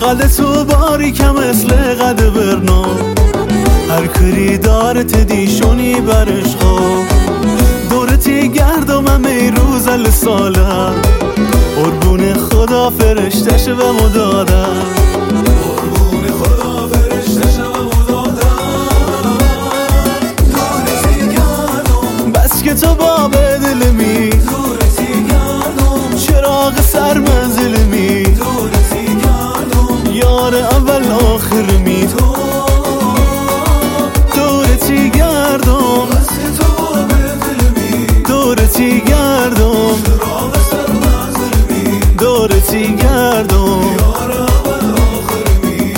قد تو باریکه مثل قد برنا، هر کری دارت دیشونی برش خواه، دورتی گردم همه روز ساله، قربون خدا فرشتش به مدادم، قربون خدا فرشتش به مدادم. دورتی گردم بس که تو باب دلمی، دورتی گردم چراغ سر منزلمی، دورتی گردم یار اول آخر می، دورتی گردم بس که تو باب دلمی، دورتی گردم چراغ سر منزلمی، دورتی گردم یار اول آخر می.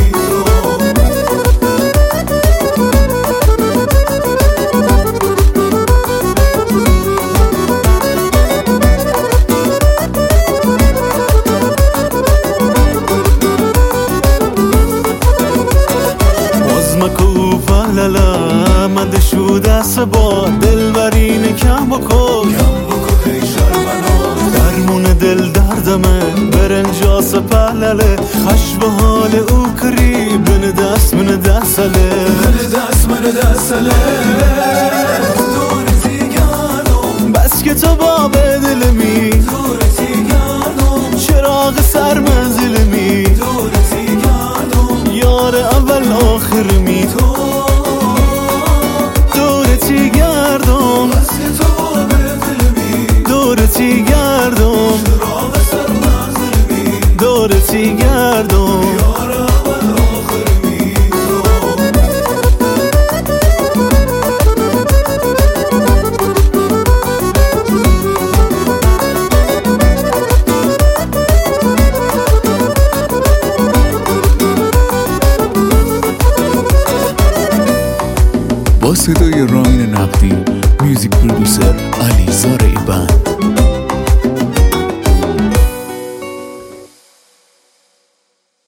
مکو فهللا مد شو دست با دل برین کم بکو هی شرمنا، درمون دل دردمه برنجاس پهلله، خش به حال او کری بن دست من دستله، بن دست من دستله. دورتی گردم بس که تو باب دلمی، دورتی گردم چراغ سر منزلمی، دورتی گردم یار اول آخر می، دورتی گردم بس که تو باب دلمی، دورتی گردم چراغ سر منزلمی، دورتی گردم یار اول آخر می. با صدای رامین نقدی، میوزیک پرودوسر علیزار ایبند.